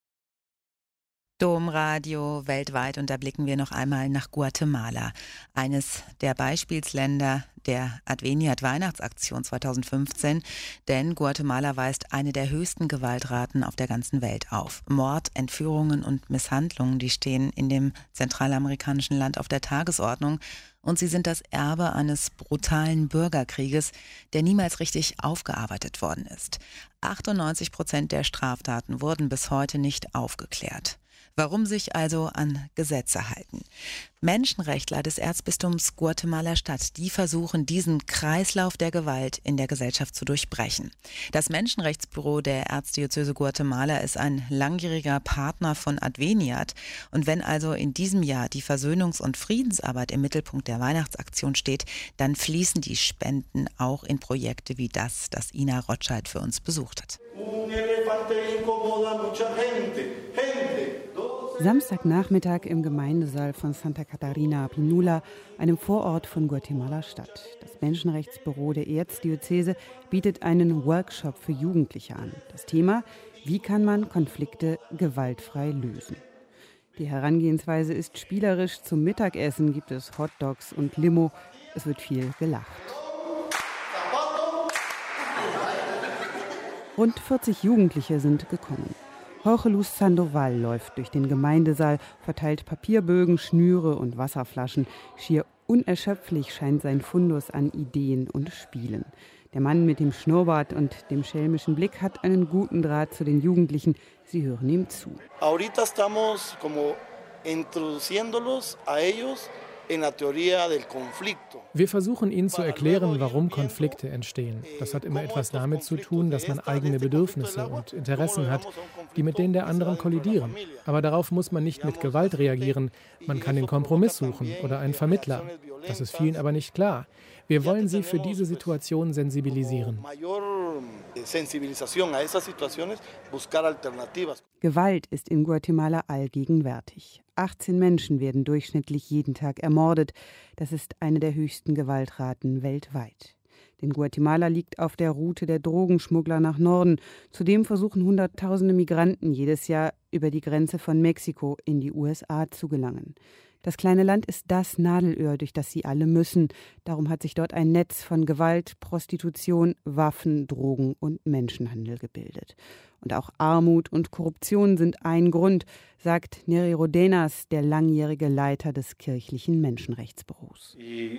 Domradio weltweit, und da blicken wir noch einmal nach Guatemala, eines der Beispielsländer der Adveniat Weihnachtsaktion zweitausendfünfzehn, denn Guatemala weist eine der höchsten Gewaltraten auf der ganzen Welt auf. Mord, Entführungen und Misshandlungen, die stehen in dem zentralamerikanischen Land auf der Tagesordnung und sie sind das Erbe eines brutalen Bürgerkrieges, der niemals richtig aufgearbeitet worden ist. achtundneunzig Prozent der Straftaten wurden bis heute nicht aufgeklärt. Warum sich also an Gesetze halten? Menschenrechtler des Erzbistums Guatemala-Stadt, die versuchen, diesen Kreislauf der Gewalt in der Gesellschaft zu durchbrechen. Das Menschenrechtsbüro der Erzdiözese Guatemala ist ein langjähriger Partner von Adveniat. Und wenn also in diesem Jahr die Versöhnungs- und Friedensarbeit im Mittelpunkt der Weihnachtsaktion steht, dann fließen die Spenden auch in Projekte wie das, das Ina Rotscheid für uns besucht hat. Samstagnachmittag im Gemeindesaal von Santa Catarina Pinula, einem Vorort von Guatemala-Stadt. Das Menschenrechtsbüro der Erzdiözese bietet einen Workshop für Jugendliche an. Das Thema: Wie kann man Konflikte gewaltfrei lösen? Die Herangehensweise ist spielerisch. Zum Mittagessen gibt es Hotdogs und Limo. Es wird viel gelacht. Rund vierzig Jugendliche sind gekommen. Jorge Luz Sandoval läuft durch den Gemeindesaal, verteilt Papierbögen, Schnüre und Wasserflaschen. Schier unerschöpflich scheint sein Fundus an Ideen und Spielen. Der Mann mit dem Schnurrbart und dem schelmischen Blick hat einen guten Draht zu den Jugendlichen. Sie hören ihm zu. Ahorita estamos como introduciéndolos a ellos. Wir versuchen Ihnen zu erklären, warum Konflikte entstehen. Das hat immer etwas damit zu tun, dass man eigene Bedürfnisse und Interessen hat, die mit denen der anderen kollidieren. Aber darauf muss man nicht mit Gewalt reagieren. Man kann den Kompromiss suchen oder einen Vermittler. Das ist vielen aber nicht klar. Wir wollen Sie für diese Situation sensibilisieren. Gewalt ist in Guatemala allgegenwärtig. achtzehn Menschen werden durchschnittlich jeden Tag ermordet. Das ist eine der höchsten Gewaltraten weltweit. Denn Guatemala liegt auf der Route der Drogenschmuggler nach Norden. Zudem versuchen Hunderttausende Migranten jedes Jahr über die Grenze von Mexiko in die U S A zu gelangen. Das kleine Land ist das Nadelöhr, durch das sie alle müssen. Darum hat sich dort ein Netz von Gewalt, Prostitution, Waffen, Drogen und Menschenhandel gebildet. Und auch Armut und Korruption sind ein Grund, sagt Neri Rodenas, der langjährige Leiter des kirchlichen Menschenrechtsbüros.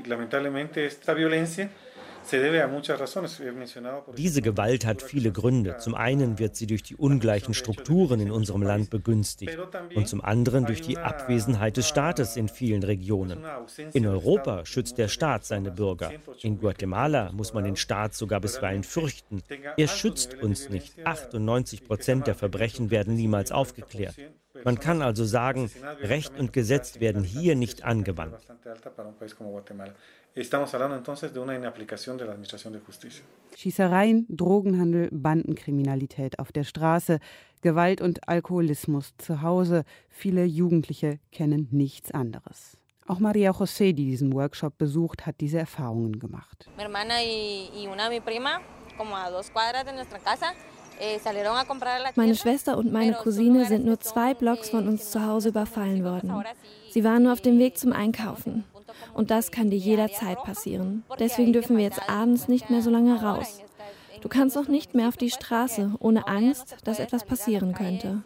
Diese Gewalt hat viele Gründe. Zum einen wird sie durch die ungleichen Strukturen in unserem Land begünstigt und zum anderen durch die Abwesenheit des Staates in vielen Regionen. In Europa schützt der Staat seine Bürger. In Guatemala muss man den Staat sogar bisweilen fürchten. Er schützt uns nicht. achtundneunzig Prozent der Verbrechen werden niemals aufgeklärt. Man kann also sagen, Recht und Gesetz werden hier nicht angewandt. Schießereien, Drogenhandel, Bandenkriminalität auf der Straße, Gewalt und Alkoholismus zu Hause. Viele Jugendliche kennen nichts anderes. Auch Maria José, die diesen Workshop besucht, hat diese Erfahrungen gemacht. Meine Schwester und meine Cousine sind nur zwei Blocks von uns zu Hause überfallen worden. Sie waren nur auf dem Weg zum Einkaufen. Und das kann dir jederzeit passieren. Deswegen dürfen wir jetzt abends nicht mehr so lange raus. Du kannst auch nicht mehr auf die Straße, ohne Angst, dass etwas passieren könnte.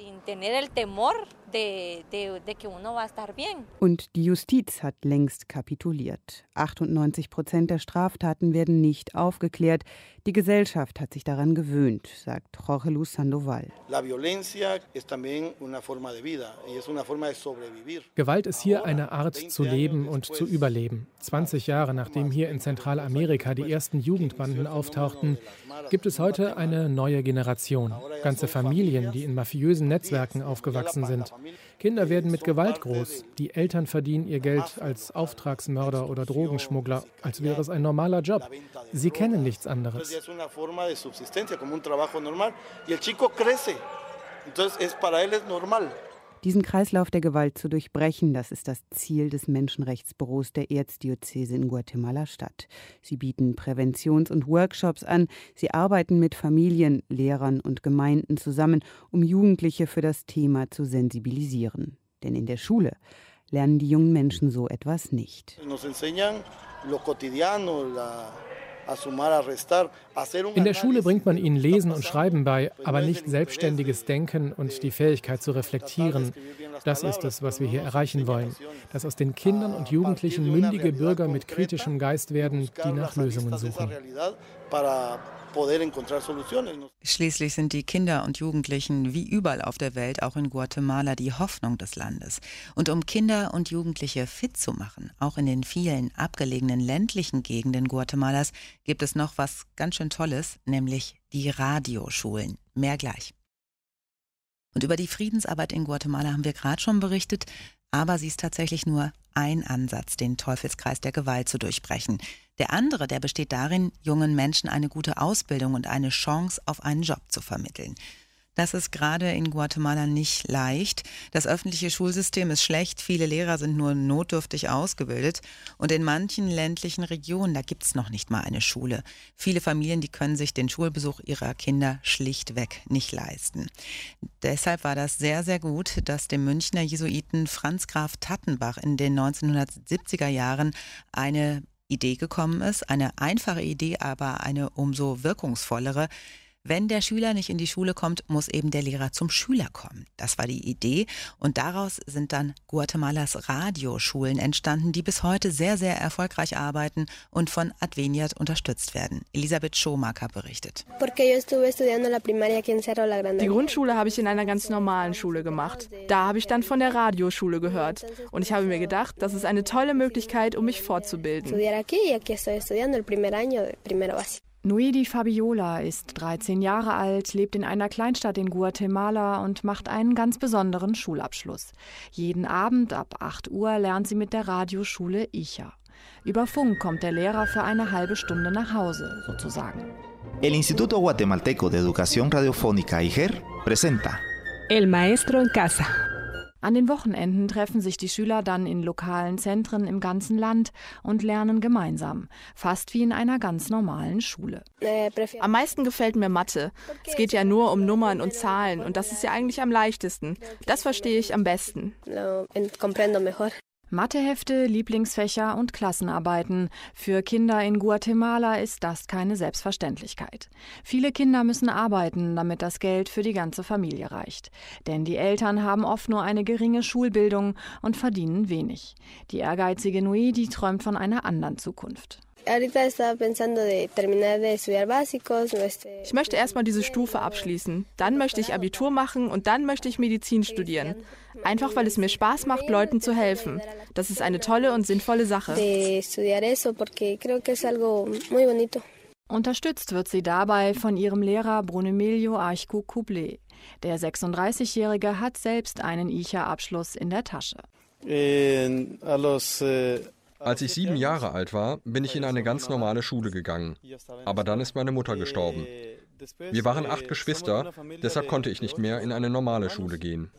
Und die Justiz hat längst kapituliert. achtundneunzig Prozent der Straftaten werden nicht aufgeklärt. Die Gesellschaft hat sich daran gewöhnt, sagt Jorge Luz Sandoval. Gewalt ist hier eine Art zu leben und zu überleben. zwanzig Jahre nachdem hier in Zentralamerika die ersten Jugendbanden auftauchten, gibt es heute eine neue Generation. Ganze Familien, die in mafiösen Netzwerken aufgewachsen sind. Kinder werden mit Gewalt groß. Die Eltern verdienen ihr Geld als Auftragsmörder oder Drogenschmuggler, als wäre es ein normaler Job. Sie kennen nichts anderes. Diesen Kreislauf der Gewalt zu durchbrechen, das ist das Ziel des Menschenrechtsbüros der Erzdiözese in Guatemala-Stadt. Sie bieten Präventions- und Workshops an. Sie arbeiten mit Familien, Lehrern und Gemeinden zusammen, um Jugendliche für das Thema zu sensibilisieren. Denn in der Schule lernen die jungen Menschen so etwas nicht. In der Schule bringt man ihnen Lesen und Schreiben bei, aber nicht selbstständiges Denken und die Fähigkeit zu reflektieren. Das ist es, was wir hier erreichen wollen. Dass aus den Kindern und Jugendlichen mündige Bürger mit kritischem Geist werden, die nach Lösungen suchen. Schließlich sind die Kinder und Jugendlichen wie überall auf der Welt, auch in Guatemala, die Hoffnung des Landes. Und um Kinder und Jugendliche fit zu machen, auch in den vielen abgelegenen ländlichen Gegenden Guatemalas, gibt es noch was ganz schön Tolles, nämlich die Radioschulen. Mehr gleich. Und über die Friedensarbeit in Guatemala haben wir gerade schon berichtet, aber sie ist tatsächlich nur ein Ansatz, den Teufelskreis der Gewalt zu durchbrechen. Der andere, der besteht darin, jungen Menschen eine gute Ausbildung und eine Chance auf einen Job zu vermitteln. Das ist gerade in Guatemala nicht leicht. Das öffentliche Schulsystem ist schlecht, viele Lehrer sind nur notdürftig ausgebildet und in manchen ländlichen Regionen, da gibt es noch nicht mal eine Schule. Viele Familien, die können sich den Schulbesuch ihrer Kinder schlichtweg nicht leisten. Deshalb war das sehr, sehr gut, dass dem Münchner Jesuiten Franz Graf Tattenbach in den neunzehnhundertsiebziger Jahren eine Idee gekommen ist. Eine einfache Idee, aber eine umso wirkungsvollere. Wenn der Schüler nicht in die Schule kommt, muss eben der Lehrer zum Schüler kommen. Das war die Idee und daraus sind dann Guatemalas Radioschulen entstanden, die bis heute sehr, sehr erfolgreich arbeiten und von Adveniat unterstützt werden. Elisabeth Schomaker berichtet. Die Grundschule habe ich in einer ganz normalen Schule gemacht. Da habe ich dann von der Radioschule gehört. Und ich habe mir gedacht, das ist eine tolle Möglichkeit, um mich fortzubilden. Noedi Fabiola ist dreizehn Jahre alt, lebt in einer Kleinstadt in Guatemala und macht einen ganz besonderen Schulabschluss. Jeden Abend ab acht Uhr lernt sie mit der Radioschule I C H A. Über Funk kommt der Lehrer für eine halbe Stunde nach Hause, sozusagen. El Instituto Guatemalteco de Educación Radiofónica I G E R presenta El Maestro en Casa. An den Wochenenden treffen sich die Schüler dann in lokalen Zentren im ganzen Land und lernen gemeinsam, fast wie in einer ganz normalen Schule. Am meisten gefällt mir Mathe. Es geht ja nur um Nummern und Zahlen und das ist ja eigentlich am leichtesten. Das verstehe ich am besten. Mathehefte, Lieblingsfächer und Klassenarbeiten. Für Kinder in Guatemala ist das keine Selbstverständlichkeit. Viele Kinder müssen arbeiten, damit das Geld für die ganze Familie reicht. Denn die Eltern haben oft nur eine geringe Schulbildung und verdienen wenig. Die ehrgeizige Noedi träumt von einer anderen Zukunft. Ich möchte erstmal diese Stufe abschließen. Dann möchte ich Abitur machen und dann möchte ich Medizin studieren. Einfach weil es mir Spaß macht, Leuten zu helfen. Das ist eine tolle und sinnvolle Sache. Unterstützt wird sie dabei von ihrem Lehrer Brunemilio Archku Kuble. Der sechsunddreißigjährige hat selbst einen I C H A-Abschluss in der Tasche. Als ich sieben Jahre alt war, bin ich in eine ganz normale Schule gegangen. Aber dann ist meine Mutter gestorben. Wir waren acht Geschwister, deshalb konnte ich nicht mehr in eine normale Schule gehen.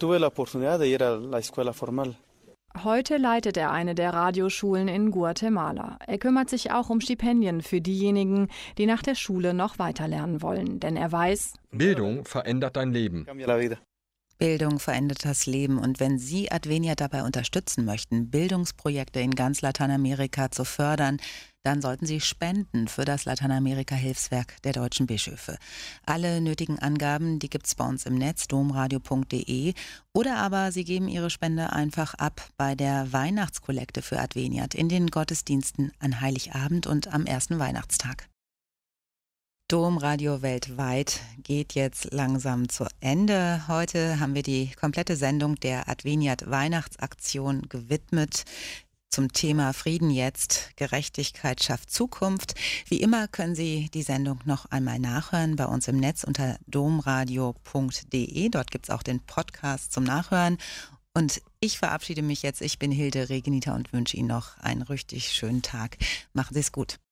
Heute leitet er eine der Radioschulen in Guatemala. Er kümmert sich auch um Stipendien für diejenigen, die nach der Schule noch weiterlernen wollen. Denn er weiß, Bildung verändert dein Leben. Bildung verändert das Leben und wenn Sie Adveniat dabei unterstützen möchten, Bildungsprojekte in ganz Lateinamerika zu fördern, dann sollten Sie spenden für das Lateinamerika-Hilfswerk der deutschen Bischöfe. Alle nötigen Angaben, die gibt es bei uns im Netz, domradio punkt de, oder aber Sie geben Ihre Spende einfach ab bei der Weihnachtskollekte für Adveniat in den Gottesdiensten an Heiligabend und am ersten Weihnachtstag. Domradio weltweit geht jetzt langsam zu Ende. Heute haben wir die komplette Sendung der Adveniat Weihnachtsaktion gewidmet zum Thema Frieden jetzt, Gerechtigkeit schafft Zukunft. Wie immer können Sie die Sendung noch einmal nachhören bei uns im Netz unter domradio punkt de. Dort gibt es auch den Podcast zum Nachhören. Und ich verabschiede mich jetzt. Ich bin Hilde Regenita und wünsche Ihnen noch einen richtig schönen Tag. Machen Sie es gut.